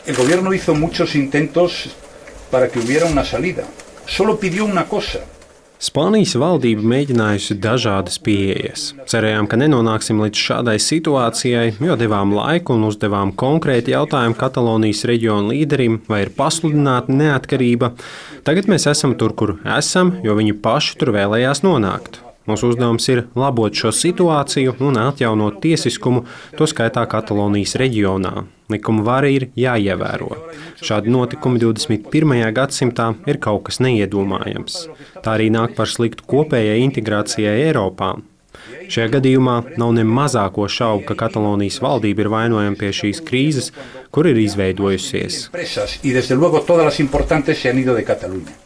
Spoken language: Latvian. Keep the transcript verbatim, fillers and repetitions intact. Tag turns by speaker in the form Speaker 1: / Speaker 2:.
Speaker 1: El gobierno hizo muchos intentos para que hubiera una salida. Solo pidió una cosa.
Speaker 2: Spānijas valdība mēģinājusi dažādas pieejas. Cerējām, ka nenonāksim līdz šādai situācijai, jo devām laiku un uzdevām konkrēti jautājumu Katalonijas reģiona līderim, vai ir pasludināta neatkarība. Tagad mēs esam tur, kur esam, jo viņi paši tur vēlējās nonākt. Mūsu uzdevums ir labot šo situāciju un atjaunot tiesiskumu, to skaitā Katalonijas reģionā. Likuma vara ir jāievēro. Šādi notikumi divdesmit pirmajā gadsimtā ir kaut kas neiedomājams. Tā arī nāk par sliktu kopējai integrācijai Eiropā. Šajā gadījumā nav ne mazāko šaubu, ka Katalonijas valdība ir vainojama pie šīs krīzes, kur ir izveidojusies.